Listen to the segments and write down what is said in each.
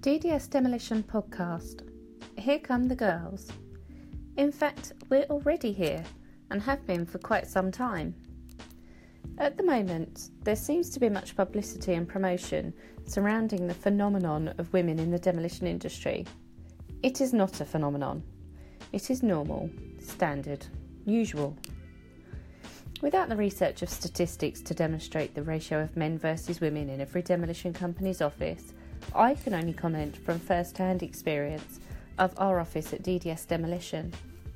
DDS Demolition Podcast. Here come the girls. In fact, we're already here and have been for quite some time. At the moment, there seems to be much publicity and promotion surrounding the phenomenon of women in the demolition industry. It is not a phenomenon. It is normal, standard, usual. Without the research of statistics to demonstrate the ratio of men versus women in every demolition company's office, I can only comment from first-hand experience of our office at DDS Demolition.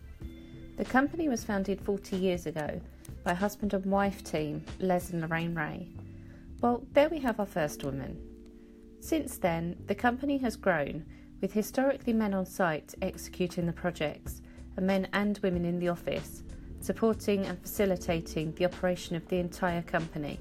The company was founded 40 years ago by husband and wife team Les and Lorraine Ray. Well, there we have our first woman. Since then, the company has grown, with historically men on site executing the projects, and men and women in the office, supporting and facilitating the operation of the entire company.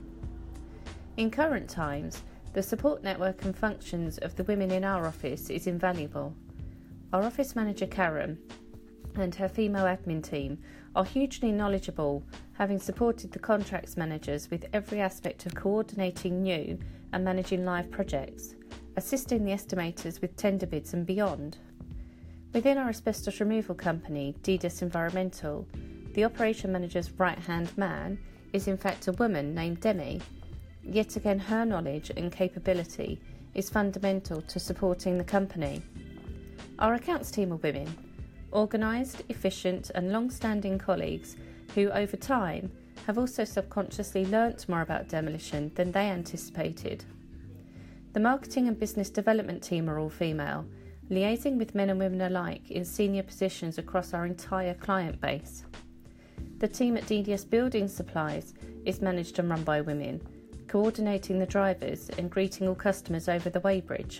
In current times, the support network and functions of the women in our office is invaluable. Our office manager Karen and her female admin team are hugely knowledgeable, having supported the contracts managers with every aspect of coordinating new and managing live projects, assisting the estimators with tender bids and beyond. Within our asbestos removal company, DDS Environmental, the operation manager's right-hand man is in fact a woman named Demi. Yet again, her knowledge and capability is fundamental to supporting the company. Our accounts team are women, organised, efficient and long-standing colleagues who over time have also subconsciously learnt more about demolition than they anticipated. The marketing and business development team are all female, liaising with men and women alike in senior positions across our entire client base. The team at DDS Building Supplies is managed and run by women, coordinating the drivers and greeting all customers over the weighbridge.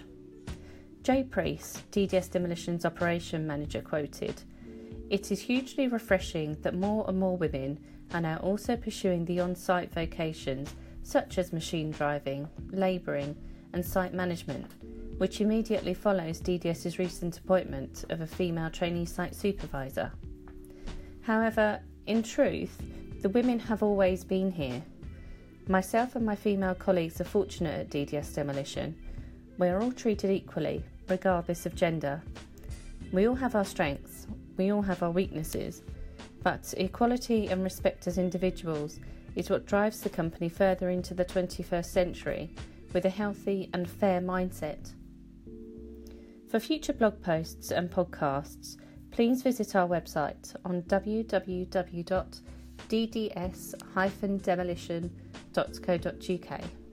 Jo Priest, DDS Demolition's operation manager, quoted, "It is hugely refreshing that more and more women are now also pursuing the on-site vocations such as machine driving, labouring and site management, which immediately follows DDS's recent appointment of a female trainee site supervisor. However, in truth, the women have always been here. Myself and my female colleagues are fortunate at DDS Demolition. We are all treated equally, regardless of gender. We all have our strengths, we all have our weaknesses, but equality and respect as individuals is what drives the company further into the 21st century with a healthy and fair mindset." For future blog posts and podcasts, please visit our website on www.dds-demolition.co.uk.